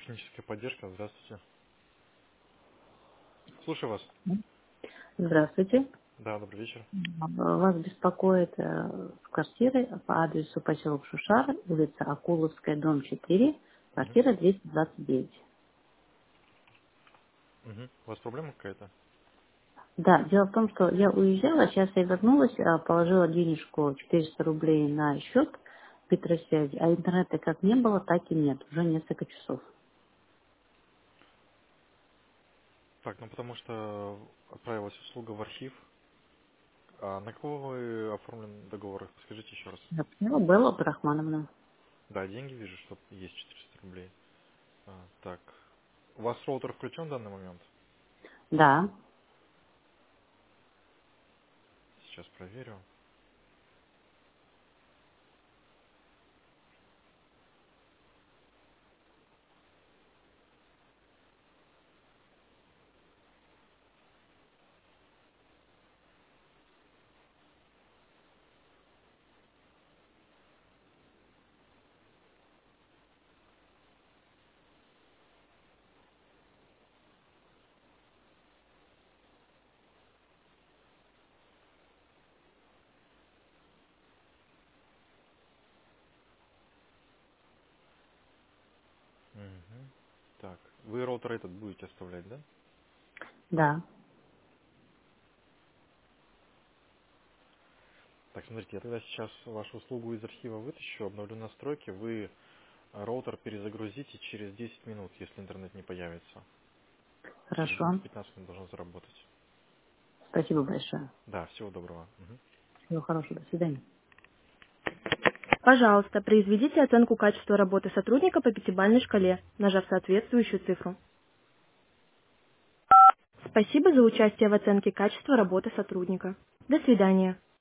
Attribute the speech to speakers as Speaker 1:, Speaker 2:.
Speaker 1: Техническая поддержка, здравствуйте. Слушаю вас.
Speaker 2: Здравствуйте.
Speaker 1: Да, добрый вечер.
Speaker 2: Вас беспокоит квартиры по адресу поселок Шушара, улица Акуловская, дом 4,
Speaker 1: Мгм.
Speaker 2: квартира 229.
Speaker 1: Мгм. У вас проблема какая-то?
Speaker 2: Да, дело в том, что я уезжала, сейчас я вернулась, положила денежку 400 рублей на счет Петросвязи, а интернета как не было, так и нет, уже несколько часов.
Speaker 1: Так, ну потому что отправилась услуга в архив. А на кого вы оформлен договор? Скажите еще раз.
Speaker 2: Я поняла, Белла Абдрахмановна.
Speaker 1: Да, деньги вижу, что есть 400 рублей. Так, у вас роутер включен в данный момент?
Speaker 2: Да,
Speaker 1: Сейчас проверю. Мгм. Так, вы роутер этот будете оставлять, да?
Speaker 2: да,
Speaker 1: Так, смотрите, я тогда сейчас вашу услугу из архива вытащу, обновлю настройки. Вы роутер перезагрузите через 10 минут, если интернет не появится. Через
Speaker 2: хорошо.
Speaker 1: 10-15 минут должен заработать.
Speaker 2: Спасибо большое.
Speaker 1: Да, всего доброго. Мгм.
Speaker 2: Всего хорошего, до свидания.
Speaker 3: Пожалуйста, произведите оценку качества работы сотрудника по пятибалльной шкале, нажав соответствующую цифру. Спасибо за участие в оценке качества работы сотрудника. До свидания.